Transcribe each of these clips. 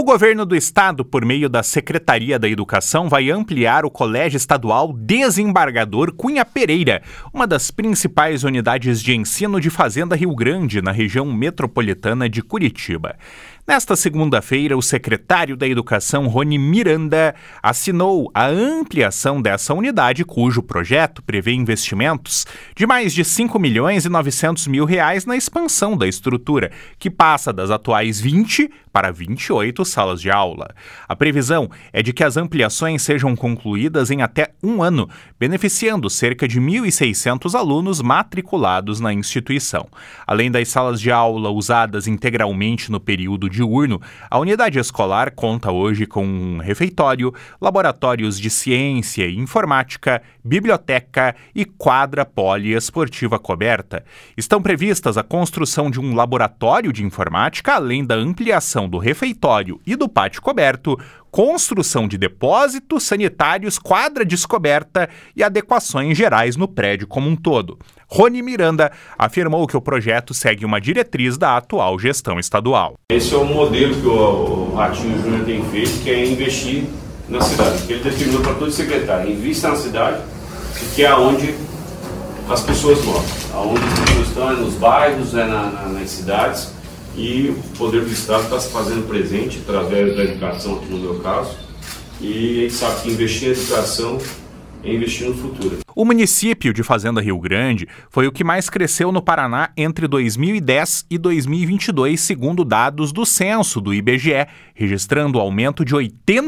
governo do estado, por meio da Secretaria da Educação, vai ampliar o Colégio Estadual Desembargador Cunha Pereira, uma das principais unidades de ensino de Fazenda Rio Grande, na região metropolitana de Curitiba. Nesta segunda-feira, o secretário da Educação, Rony Miranda, assinou a ampliação dessa unidade, cujo projeto prevê investimentos de mais de R$ 5.900.000 na expansão da estrutura, que passa das atuais 20 para 28 salas de aula. A previsão é de que as ampliações sejam concluídas em até um ano, beneficiando cerca de 1.600 alunos matriculados na instituição. Além das salas de aula usadas integralmente no período diurno, a unidade escolar conta hoje com um refeitório, laboratórios de ciência e informática, biblioteca e quadra poliesportiva coberta. Estão previstas a construção de um laboratório de informática, além da ampliação do refeitório e do pátio coberto, construção de depósitos sanitários, quadra descoberta e adequações gerais no prédio como um todo. Rony Miranda afirmou que o projeto segue uma diretriz da atual gestão estadual. Esse é o modelo que o Ratinho Júnior tem feito, que é investir na cidade. Ele determinou para todo secretário: invista na cidade, que é onde as pessoas moram, onde as pessoas estão, é nos bairros, nas cidades. E o poder do Estado está se fazendo presente através da educação, aqui no meu caso, e a gente sabe que investir em educação é investir no futuro. O município de Fazenda Rio Grande foi o que mais cresceu no Paraná entre 2010 e 2022, segundo dados do censo do IBGE, registrando aumento de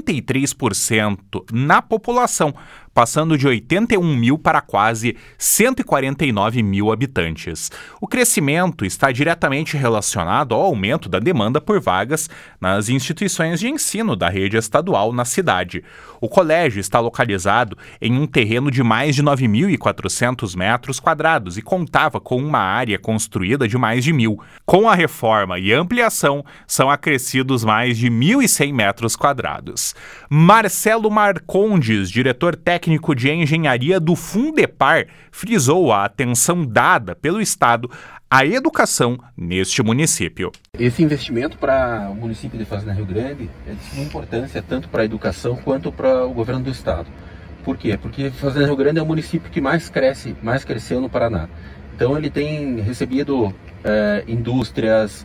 83% na população, passando de 81 mil para quase 149 mil habitantes. O crescimento está diretamente relacionado ao aumento da demanda por vagas nas instituições de ensino da rede estadual na cidade. O colégio está localizado em um terreno de mais de 9.400 metros quadrados e contava com uma área construída de mais de 1.000. Com a reforma e ampliação, são acrescidos mais de 1.100 metros quadrados. Marcelo Marcondes, diretor técnico de engenharia do Fundepar, frisou a atenção dada pelo Estado à educação neste município. Esse investimento para o município de Fazenda Rio Grande é de suma importância tanto para a educação quanto para o governo do Estado. Por quê? Porque Fazenda Rio Grande é o município que mais cresceu no Paraná. Então ele tem recebido indústrias,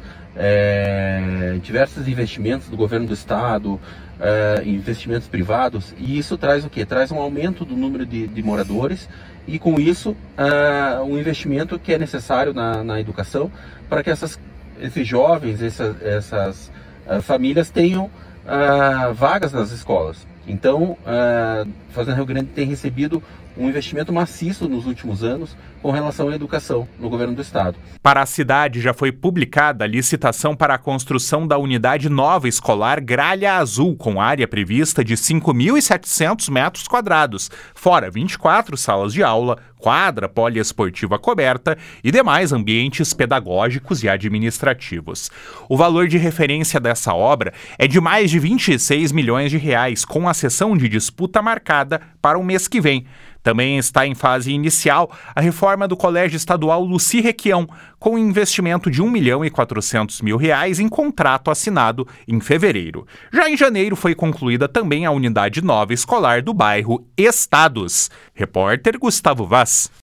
diversos investimentos do governo do Estado, investimentos privados, e isso traz o quê? Traz um aumento do número de moradores e com isso um investimento que é necessário na educação para que esses jovens, essas famílias tenham vagas nas escolas. Então, Fazenda Rio Grande tem recebido um investimento maciço nos últimos anos com relação à educação no governo do estado. Para a cidade já foi publicada a licitação para a construção da unidade nova escolar Gralha Azul, com área prevista de 5.700 metros quadrados, fora 24 salas de aula, quadra poliesportiva coberta e demais ambientes pedagógicos e administrativos. O valor de referência dessa obra é de mais de 26 milhões de reais, com a sessão de disputa marcada para o mês que vem. Também está em fase inicial a reforma do Colégio Estadual Luci Requião, com investimento de R$ 1.400.000 em contrato assinado em fevereiro. Já em janeiro foi concluída também a unidade nova escolar do bairro Estados. Repórter Gustavo Vaz.